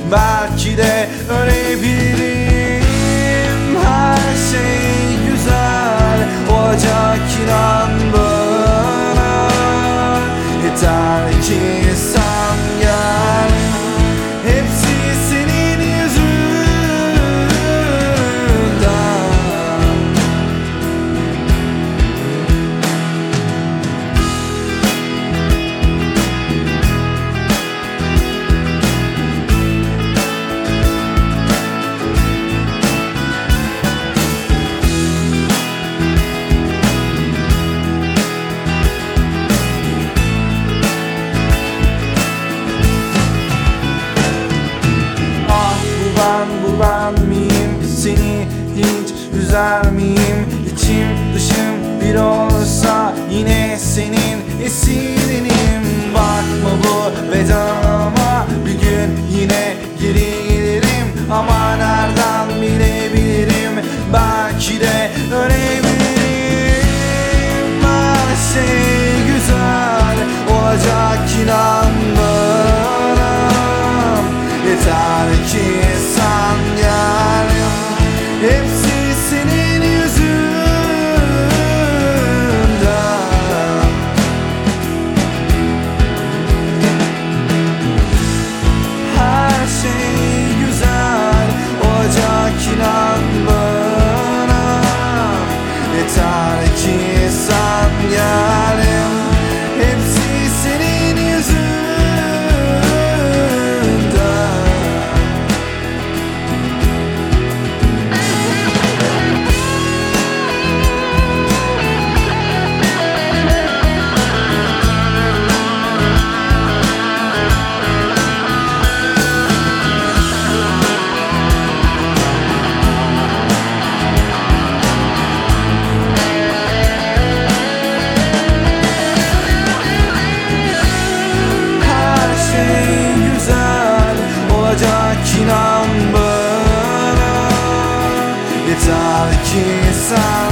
belki de ölebilirim. Her şey güzel olacak, inan bana. Yeter ki sen gel. Hepsi senin yüzünden. Bu ben miyim? Seni hiç üzer miyim? İçim dışım bir olsa yine senin esirinim. Bakma bu bedama, bir gün yine geri gelirim. Ama nereden bilebilirim, belki de ölebilirim. Her şey güzel olacak, inan bana. Yeter ki sen gel. Hepsi senin yüzünden. Her şey güzel olacak, inan bana. Yeter ki sen gel. Hepsi senin yüzünden. İnan bana. Yeter ki sen